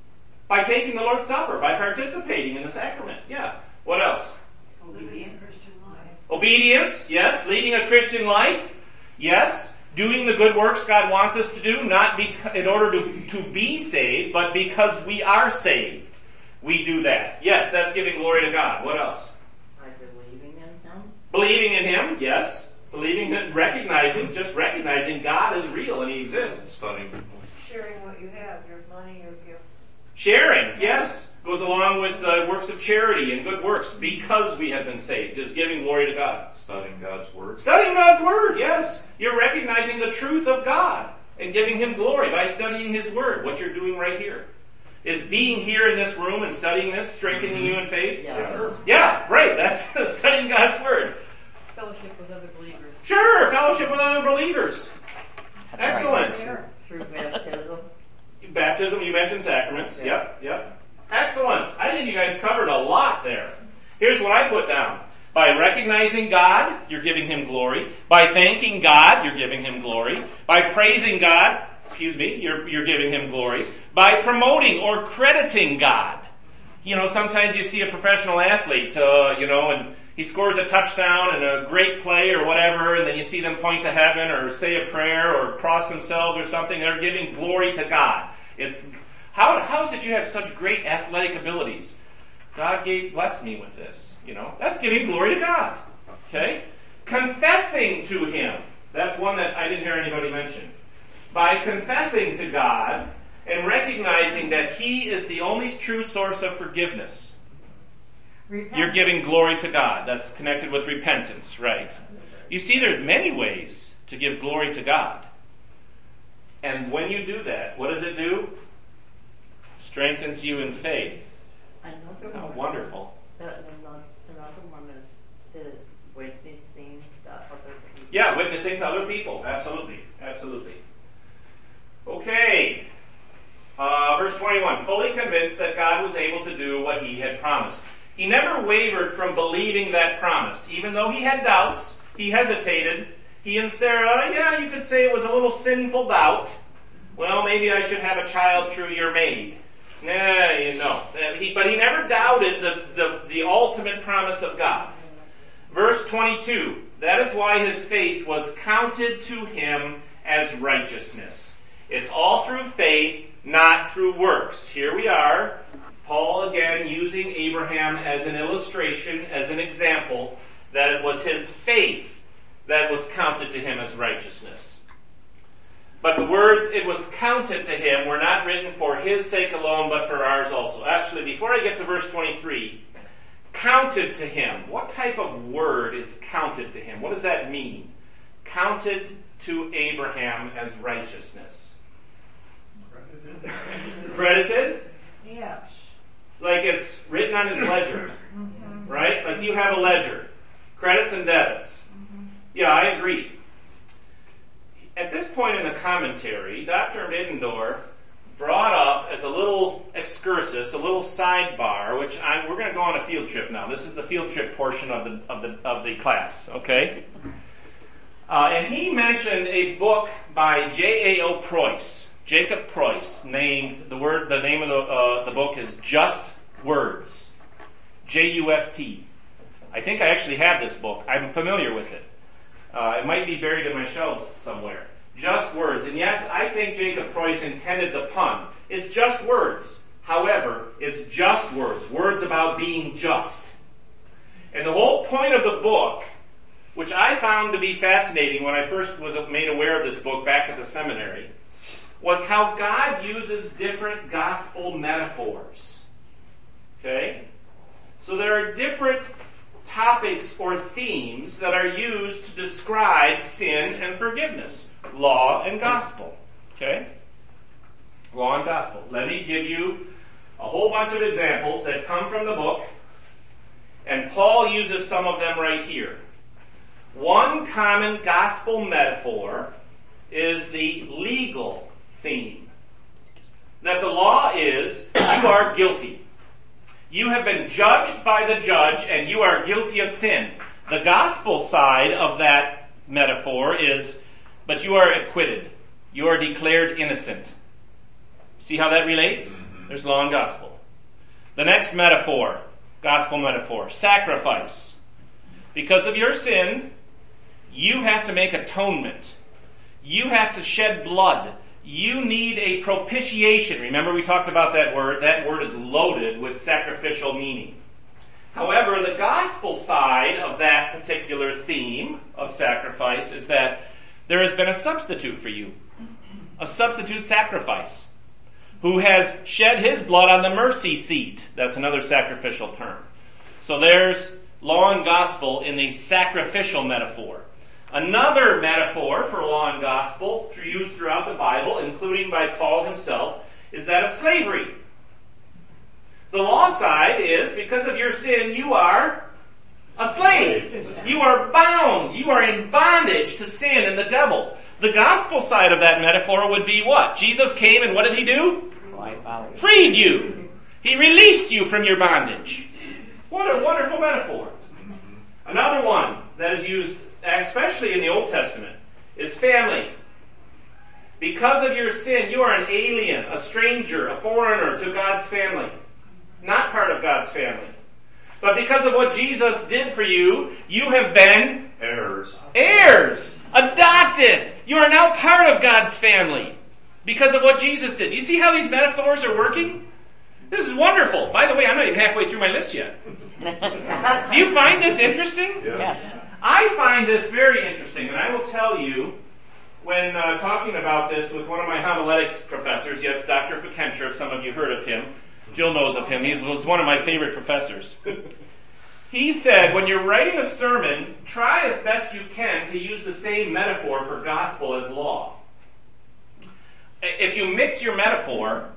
S1: By taking the Lord's Supper. By participating in the sacrament. Yeah. What else?
S6: Obedience. Christian life.
S1: Obedience. Yes. Leading a Christian life. Yes. Doing the good works God wants us to do, not be, in order to, to be saved, but because we are saved. We do that. Yes, that's giving glory to God. What else?
S3: By believing in Him.
S1: Believing in Him, yes. Believing, recognizing, just recognizing God is real and He exists.
S2: Studying.
S6: Sharing what you have, your money, your gifts.
S1: Sharing, yes. Goes along with uh, works of charity and good works because we have been saved, is giving glory to God.
S2: Studying God's Word.
S1: Studying God's Word, yes. You're recognizing the truth of God and giving Him glory by studying His Word. What you're doing right here. Is being here in this room and studying this strengthening you in faith?
S3: Yes.
S2: Sure.
S1: Yeah, great. That's studying God's Word.
S5: Fellowship with other believers.
S1: Sure, fellowship with other believers.
S3: That's
S1: Excellent.
S3: right. Through baptism.
S1: Baptism, you mentioned sacraments. Yep, yep. Excellent. I think you guys covered a lot there. Here's what I put down. By recognizing God, you're giving Him glory. By thanking God, you're giving Him glory. By praising God, excuse me, you're, you're giving Him glory. By promoting or crediting God. You know, sometimes you see a professional athlete, uh, you know, and he scores a touchdown and a great play or whatever, and then you see them point to heaven or say a prayer or cross themselves or something. They're giving glory to God. It's, how, how is it you have such great athletic abilities? God gave, blessed me with this, you know. That's giving glory to God. Okay? Confessing to Him. That's one that I didn't hear anybody mention. By confessing to God and recognizing that He is the only true source of forgiveness.
S6: Repent.
S1: You're giving glory to God. That's connected with repentance, right? You see, there's many ways to give glory to God. And when you do that, what does it do? Strengthens you in faith.
S3: Another
S1: How
S3: one
S1: wonderful.
S3: Is, the, another one is the witnessing to other people.
S1: Yeah, witnessing to other people. Absolutely. Absolutely. Okay. Uh, verse twenty-one. Fully convinced that God was able to do what He had promised. He never wavered from believing that promise. Even though he had doubts, he hesitated. He and Sarah, yeah, you could say it was a little sinful doubt. Well, maybe I should have a child through your maid. Nah, you know. He, but he never doubted the, the, the ultimate promise of God. Verse twenty-two. That is why his faith was counted to him as righteousness. It's all through faith, not through works. Here we are. Paul again using Abraham as an illustration, as an example, that it was his faith that was counted to him as righteousness. But the words, it was counted to him, were not written for his sake alone, but for ours also. Actually, before I get to verse twenty-three, counted to him. What type of word is counted to him? What does that mean? Counted to Abraham as righteousness.
S2: Credited.
S1: Credited?
S6: Yes.
S1: Like it's written on his ledger,
S6: Mm-hmm.
S1: right? Like you have a ledger. Credits and debits.
S6: Mm-hmm.
S1: Yeah, I agree. At this point in the commentary, Doctor Middendorf brought up as a little excursus, a little sidebar, which I'm, we're going to go on a field trip now. This is the field trip portion of the of the of the class, okay? Uh, and he mentioned a book by J A O Preuss, Jacob Preuss, named the word. The name of the uh, the book is Just Words, J U S T. I think I actually have this book. I'm familiar with it. Uh, it might be buried in my shelves somewhere. Just words. And yes, I think Jacob Preuss intended the pun. It's just words. However, it's just words. Words about being just. And the whole point of the book, which I found to be fascinating when I first was made aware of this book back at the seminary, was how God uses different gospel metaphors. Okay? So there are different topics or themes that are used to describe sin and forgiveness. Law and gospel. Okay? Law and gospel. Let me give you a whole bunch of examples that come from the book, and Paul uses some of them right here. One common gospel metaphor is the legal theme. That the law is, you are guilty. You have been judged by the judge and you are guilty of sin. The gospel side of that metaphor is, but you are acquitted. You are declared innocent. See how that relates? Mm-hmm. There's law and gospel. The next metaphor, gospel metaphor, sacrifice. Because of your sin, you have to make atonement. You have to shed blood. You need a propitiation. Remember we talked about that word. That word is loaded with sacrificial meaning. However, the gospel side of that particular theme of sacrifice is that there has been a substitute for you. A substitute sacrifice. Who has shed his blood on the mercy seat. That's another sacrificial term. So there's law and gospel in the sacrificial metaphor. Another metaphor for law and gospel used throughout the Bible, including by Paul himself, is that of slavery. The law side is, because of your sin, you are a slave. You are bound. You are in bondage to sin and the devil. The gospel side of that metaphor would be what? Jesus came and what did he do? Freed you. He released you from your bondage. What a wonderful metaphor. Another one that is used, especially in the Old Testament, is family. Because of your sin, you are an alien, a stranger, a foreigner to God's family. Not part of God's family. But because of what Jesus did for you, you have been
S2: heirs.
S1: Heirs. Adopted. You are now part of God's family. Because of what Jesus did. You see how these metaphors are working? This is wonderful. By the way, I'm not even halfway through my list yet. Do you find this interesting?
S2: Yes.
S3: Yes.
S1: I find this very interesting, and I will tell you, when uh, talking about this with one of my homiletics professors, yes, Doctor Fikentra, some of you heard of him. Jill knows of him. He was one of my favorite professors. He said, when you're writing a sermon, try as best you can to use the same metaphor for gospel as law. If you mix your metaphor,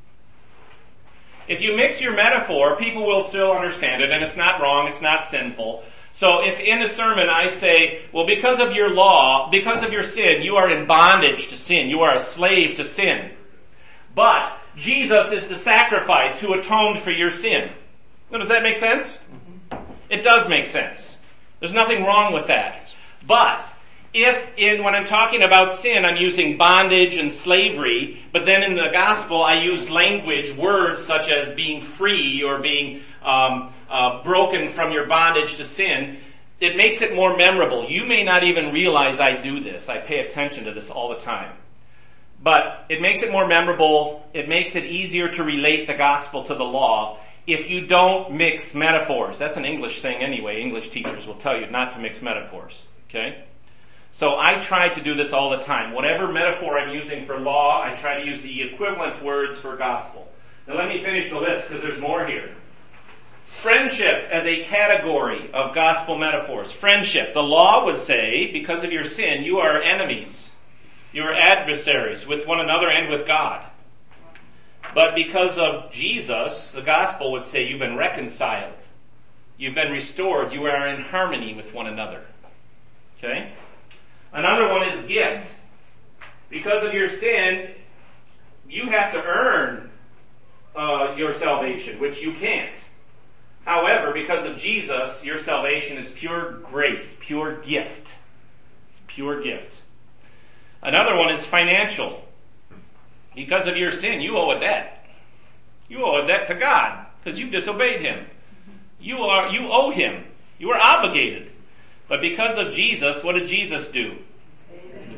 S1: if you mix your metaphor, people will still understand it, and it's not wrong, it's not sinful. So if in a sermon I say, well, because of your law, because of your sin, you are in bondage to sin, you are a slave to sin. But Jesus is the sacrifice who atoned for your sin. Now, does that make sense? Mm-hmm. It does make sense. There's nothing wrong with that. But if in when I'm talking about sin, I'm using bondage and slavery, but then in the gospel I use language, words such as being free or being um, uh, broken from your bondage to sin, it makes it more memorable. You may not even realize I do this. I pay attention to this all the time. But it makes it more memorable. It makes it easier to relate the gospel to the law if you don't mix metaphors. That's an English thing anyway. English teachers will tell you not to mix metaphors. Okay? So I try to do this all the time. Whatever metaphor I'm using for law, I try to use the equivalent words for gospel. Now let me finish the list because there's more here. Friendship as a category of gospel metaphors. Friendship. The law would say, because of your sin, you are enemies. You are adversaries with one another and with God. But because of Jesus, the gospel would say you've been reconciled. You've been restored. You are in harmony with one another. Okay? Another one is gift. Because of your sin, you have to earn uh, your salvation, which you can't. However, because of Jesus, your salvation is pure grace, pure gift. It's pure gift. Another one is financial. Because of your sin, you owe a debt. You owe a debt to God because you disobeyed Him. You are, you owe Him. You are obligated. But because of Jesus, what did Jesus do? He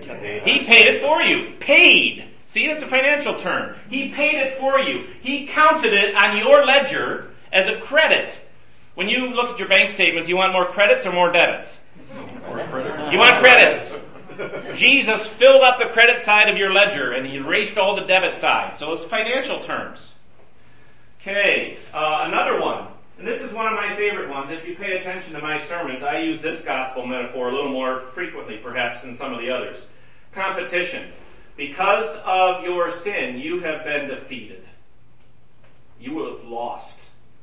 S1: He paid it for you. Paid. See, that's a financial term. He paid it for you. He counted it on your ledger as a credit. When you look at your bank statement, do you want more credits or more debits? You want credits. Jesus filled up the credit side of your ledger and he erased all the debit side. So it's financial terms. Okay, uh, another one. And this is one of my favorite ones. If you pay attention to my sermons, I use this gospel metaphor a little more frequently perhaps than some of the others. Competition. Because of your sin, you have been defeated. You will have lost.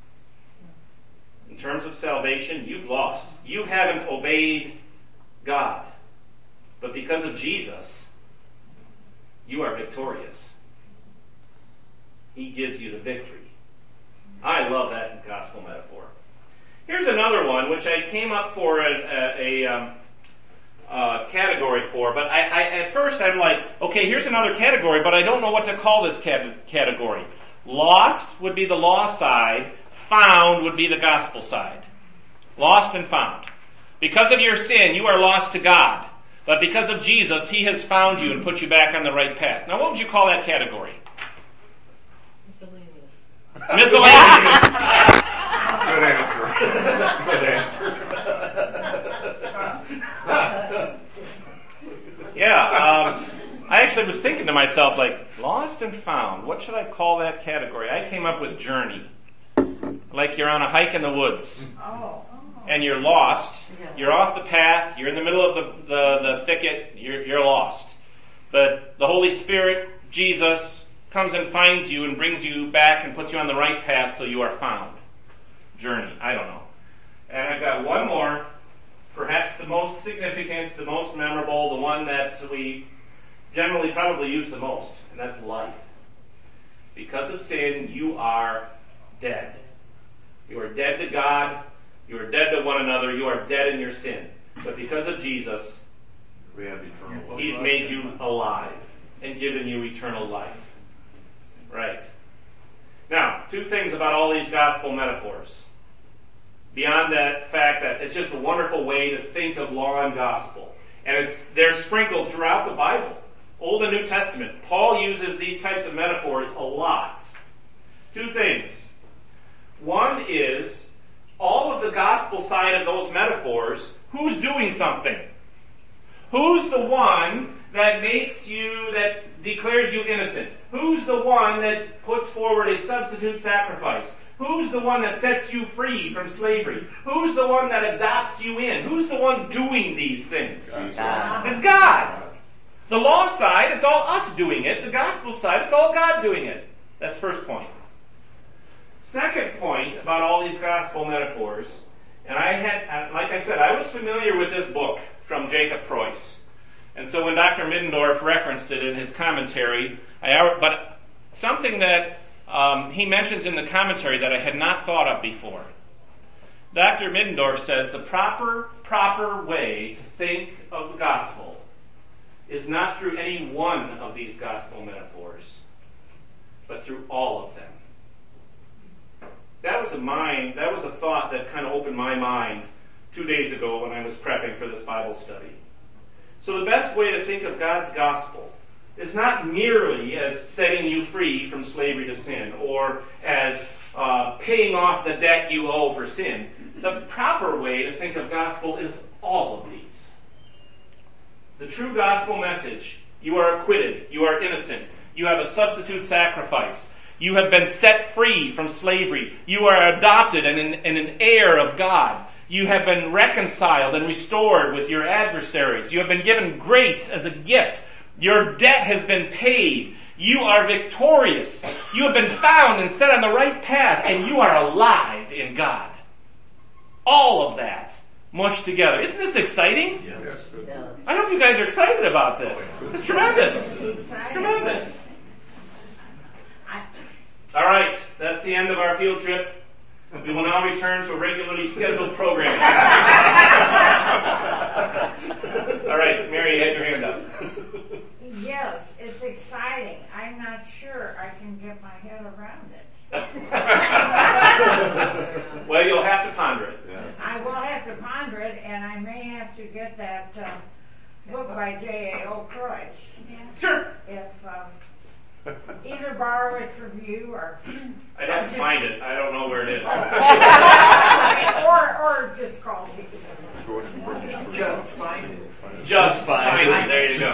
S1: In terms of salvation, you've lost. You haven't obeyed God. But because of Jesus, you are victorious. He gives you the victory. I love that gospel metaphor. Here's another one which I came up for a, a, a um, uh, category for, but I, I, at first I'm like, okay, here's another category, but I don't know what to call this cat- category. Lost would be the law side, found would be the gospel side. Lost and found. Because of your sin, you are lost to God. But because of Jesus, He has found you and put you back on the right path. Now what would you call that category? Miscellaneous.
S2: Good answer. Good answer.
S1: Yeah, um, I actually was thinking to myself, like, lost and found. What should I call that category? I came up with journey. Like you're on a hike in the woods.
S6: Oh.
S1: And you're lost. You're off the path. You're in the middle of the, the, the thicket. You're, you're lost. But the Holy Spirit, Jesus, comes and finds you and brings you back and puts you on the right path so you are found. Journey. I don't know. And I've got one more, perhaps the most significant, the most memorable, the one that we generally probably use the most, and that's life. Because of sin, you are dead. You are dead to God. You are dead to one another. You are dead in your sin. But because of Jesus,
S2: We have eternal life.
S1: He's made you alive and given you eternal life. Right. Now, two things about all these gospel metaphors. Beyond that fact that it's just a wonderful way to think of law and gospel. And it's they're sprinkled throughout the Bible. Old and New Testament. Paul uses these types of metaphors a lot. Two things. One is, all of the gospel side of those metaphors, who's doing something? Who's the one that makes you, that declares you innocent? Who's the one that puts forward a substitute sacrifice? Who's the one that sets you free from slavery? Who's the one that adopts you in? Who's the one doing these things?
S2: God.
S1: It's God. The law side, it's all us doing it. The gospel side, it's all God doing it. That's the first point. Second point about all these gospel metaphors, and I had, like I said, I was familiar with this book from Jacob Preuss. And so when Doctor Middendorf referenced it in his commentary, I, but something that um, he mentions in the commentary that I had not thought of before. Doctor Middendorf says the proper, proper way to think of the gospel is not through any one of these gospel metaphors, but through all of them. That was a mind, that was a thought that kind of opened my mind two days ago when I was prepping for this Bible study. So the best way to think of God's gospel is not merely as setting you free from slavery to sin or as uh, paying off the debt you owe for sin. The proper way to think of gospel is all of these. The true gospel message: you are acquitted, you are innocent, you have a substitute sacrifice, you have been set free from slavery, you are adopted and an, and an heir of God, you have been reconciled and restored with your adversaries, you have been given grace as a gift, your debt has been paid, you are victorious, you have been found and set on the right path, and you are alive in God. All of that mushed together. Isn't this exciting?
S2: Yes.
S1: I hope you guys are excited about this. It's tremendous. It's tremendous. All right, that's the end of our field trip. We will now return to a regularly scheduled program. All right, Mary, you had your hand up.
S6: Yes, it's exciting. I'm not sure I can get my head around it.
S1: Well, you'll have to ponder it.
S2: Yes.
S6: I will have to ponder it, and I may have to get that uh, book by by J A O Croix.
S1: Sure.
S6: If um, either borrow it from you or
S1: I'd have to find it. I don't know where it is.
S6: or or just call me.
S5: Just find it.
S1: Just find it. There you go.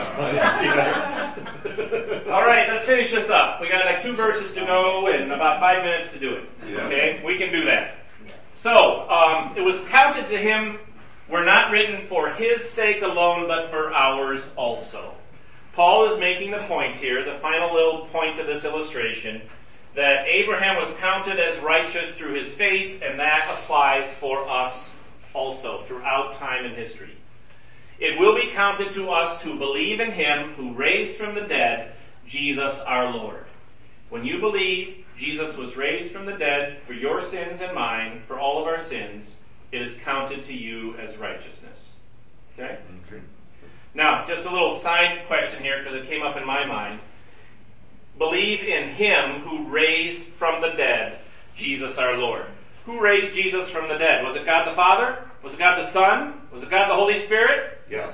S1: All right, let's finish this up. We got like two verses to go and about five minutes to do it.
S2: Yes.
S1: Okay, we can do that. So, um, it was counted to him were not written for his sake alone, but for ours also. Paul is making the point here, the final little point of this illustration, that Abraham was counted as righteous through his faith, and that applies for us also throughout time and history. It will be counted to us who believe in him who raised from the dead Jesus our Lord. When you believe Jesus was raised from the dead for your sins and mine, for all of our sins, it is counted to you as righteousness. Okay?
S2: Okay.
S1: Now, just a little side question here because it came up in my mind. Believe in him who raised from the dead Jesus our Lord. Who raised Jesus from the dead? Was it God the Father? Was it God the Son? Was it God the Holy Spirit?
S2: Yes.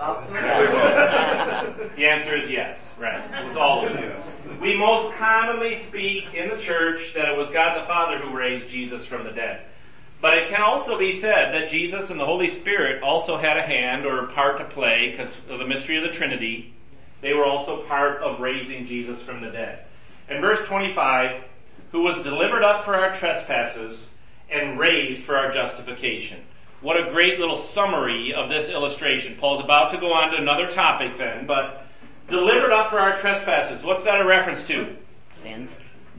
S1: The answer is yes. Right. It was all of them.
S2: Yes.
S1: We most commonly speak in the church that it was God the Father who raised Jesus from the dead. But it can also be said that Jesus and the Holy Spirit also had a hand or a part to play because of the mystery of the Trinity. They were also part of raising Jesus from the dead. In verse twenty-five, who was delivered up for our trespasses and raised for our justification. What a great little summary of this illustration. Paul's about to go on to another topic then, but delivered up for our trespasses. What's that a reference to?
S3: Sins.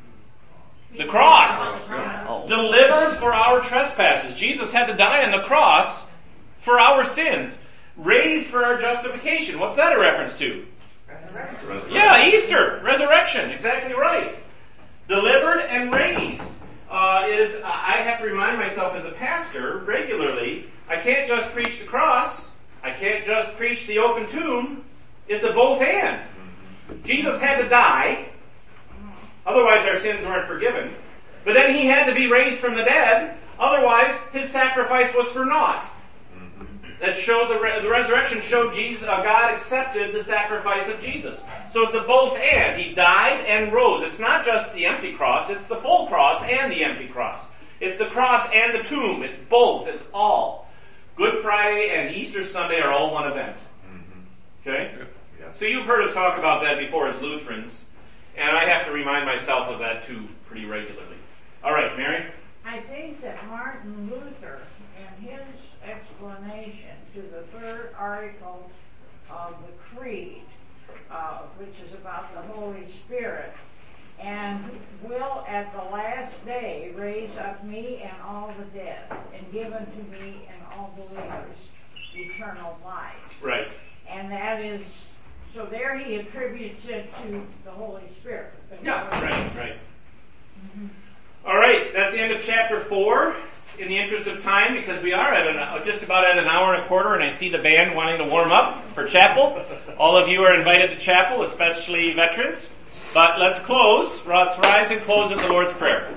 S1: The cross.
S3: Oh.
S1: Delivered for our trespasses. Jesus had to die on the cross for our sins. Raised for our justification. What's that a reference to?
S2: Resurrection.
S1: Yeah, Easter. Resurrection. Exactly right. Delivered and raised. Uh, is I have to remind myself as a pastor regularly, I can't just preach the cross. I can't just preach the open tomb. It's a both and. Jesus had to die. Otherwise our sins weren't forgiven. But then he had to be raised from the dead. Otherwise his sacrifice was for naught. That showed the, re- the resurrection showed Jesus, uh, God accepted the sacrifice of Jesus. So it's a both and. He died and rose. It's not just the empty cross, it's the full cross and the empty cross. It's the cross and the tomb. It's both. It's all. Good Friday and Easter Sunday are all one event. Okay?
S2: Yes.
S1: So you've heard us talk about that before as Lutherans, and I have to remind myself of that too pretty regularly. All right, Mary?
S6: I think that Martin Luther and his explanation to the third article of the Creed, uh, which is about the Holy Spirit, and will at the last day raise up me and all the dead, and give unto me and all believers eternal life.
S1: Right.
S6: And that is, so there he attributes it to the Holy Spirit.
S1: Yeah, right, right. Mm-hmm. All right, that's the end of chapter four. In the interest of time, because we are at an, just about at an hour and a quarter, and I see the band wanting to warm up for chapel. All of you are invited to chapel, especially veterans. But let's close. Let's rise and close with the Lord's Prayer.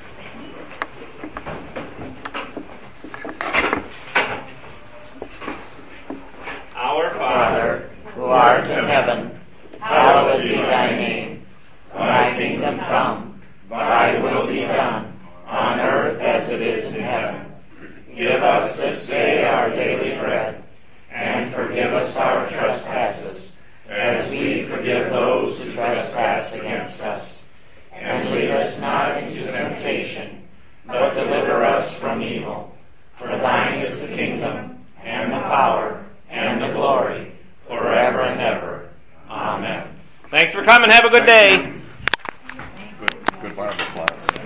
S1: Our Father,
S3: who art in heaven, hallowed be thy name. Thy kingdom come, thy will be done, on earth as it is in heaven. Give us this day our daily bread, and forgive us our trespasses, as we forgive those who trespass against us. And lead us not into temptation, but deliver us from evil. For thine is the kingdom, and the power, and the glory, forever and ever. Amen.
S1: Thanks for coming. Have a good day.
S2: Good, good Bible class.